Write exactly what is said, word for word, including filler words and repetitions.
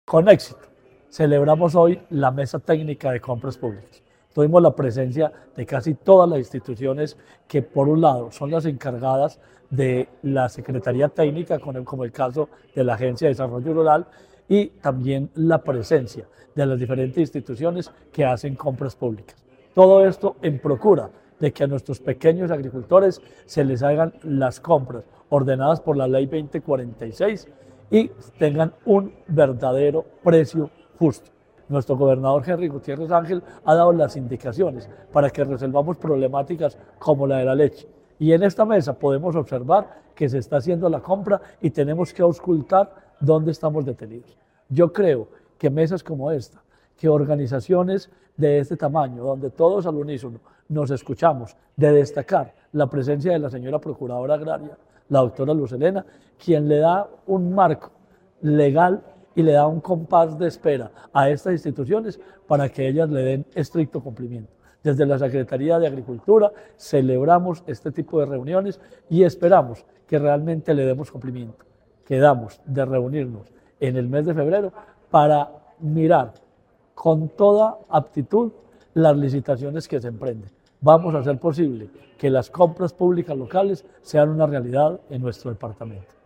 Con éxito, celebramos hoy la Mesa Técnica de Compras Públicas. Tuvimos la presencia de casi todas las instituciones que, por un lado, son las encargadas de la Secretaría Técnica, como el caso de la Agencia de Desarrollo Rural, y también la presencia de las diferentes instituciones que hacen compras públicas. Todo esto en procura de que a nuestros pequeños agricultores se les hagan las compras ordenadas por la Ley veinte cuarenta y seis y tengan un verdadero precio justo. Nuestro gobernador Henry Gutiérrez Ángel ha dado las indicaciones para que resolvamos problemáticas como la de la leche. Y en esta mesa podemos observar que se está haciendo la compra y tenemos que auscultar dónde estamos detenidos. Yo creo que mesas como esta, que organizaciones de este tamaño, donde todos al unísono nos escuchamos, de destacar la presencia de la señora Procuradora Agraria, la doctora Luz Helena, quien le da un marco legal y le da un compás de espera a estas instituciones para que ellas le den estricto cumplimiento. Desde la Secretaría de Agricultura celebramos este tipo de reuniones y esperamos que realmente le demos cumplimiento. Quedamos de reunirnos en el mes de febrero para mirar con toda aptitud las licitaciones que se emprenden. Vamos a hacer posible que las compras públicas locales sean una realidad en nuestro departamento.